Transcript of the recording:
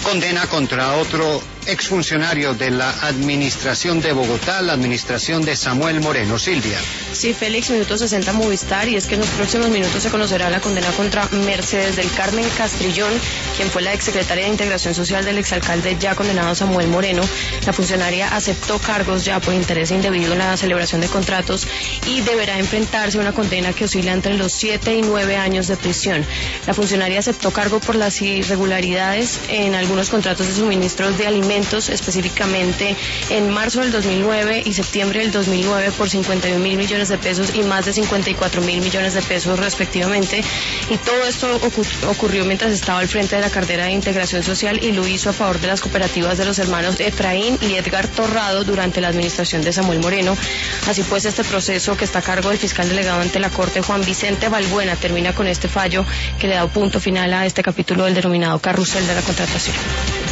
condena contra otro exfuncionario de la administración de Bogotá, la administración de Samuel Moreno. Silvia. Sí, Félix, minuto 60 Movistar, y es que en los próximos minutos se conocerá la condena contra Mercedes del Carmen Castrillón, quien fue la exsecretaria de Integración Social del exalcalde ya condenado Samuel Moreno. La funcionaria aceptó cargos ya por interés indebido en la celebración de contratos y deberá enfrentarse a una condena que oscila entre los 7 y 9 años de prisión. La funcionaria aceptó cargo por las irregularidades en algunos contratos de suministros de alimentos, específicamente en marzo del 2009 y septiembre del 2009 por 51.000 millones de pesos y más de 54.000 millones de pesos respectivamente, y todo esto ocurrió mientras estaba al frente de la cartera de Integración Social, y lo hizo a favor de las cooperativas de los hermanos Efraín y Edgar Torrado durante la administración de Samuel Moreno. Así pues, este proceso, que está a cargo del fiscal delegado ante la Corte, Juan Vicente Balbuena, termina con este fallo que le da punto final a este capítulo del denominado carrusel de la contratación.